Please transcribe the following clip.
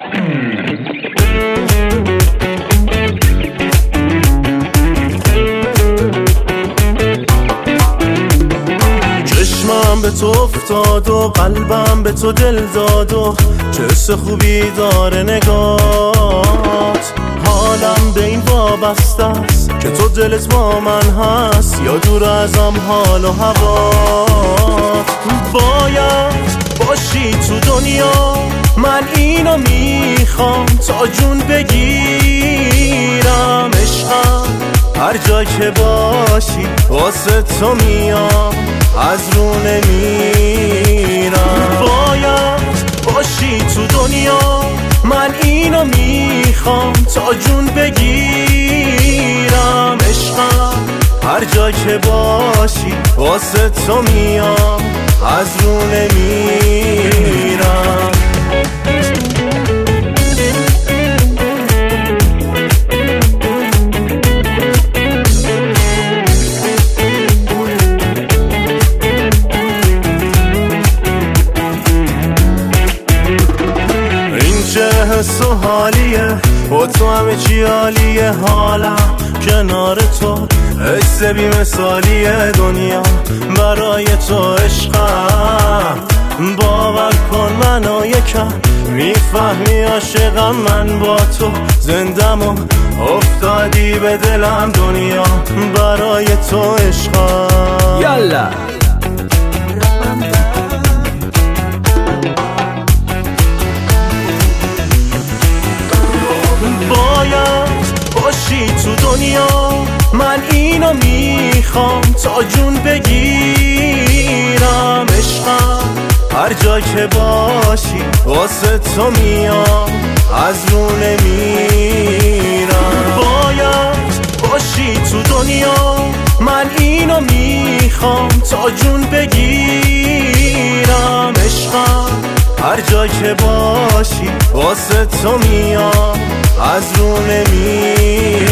چشمم به تو افتاد و قلبم به تو دل داد و چه حس خوبی داره نگات. حالم به این وابسته است که تو دلت با من هست یا دور ازم حال و هوات. باید باشی تو دنیا، من اینو میخوام تا جون بگیرم. عشقم هر جا که باشی واسه تو میام، از رو نمیرم. باید باشی تو دنیا، من اینو میخوام تا جون بگیرم. عشقم هر جا که باشی واسه تو میام، از رو نمیرم. حس و حالیه با تو همه چی عالیه. حالم کنار تو حس بی مثالیه. دنیا برای تو عشقم، باور کن منو یکم میفهمی عاشقم. من با تو زندم و افتادی به دلم. دنیا برای تو عشقم. یالا باید باشی تو دنیا، من اینو میخوام تا جون بگیرم. عشقم هر جا که باشی واسه تو میام، از رو نمیرم. باید باشی تو دنیا، من اینو میخوام تا جون بگیرم. عشقم هر جا که باشی واسه تو میام، از رو نمیرم.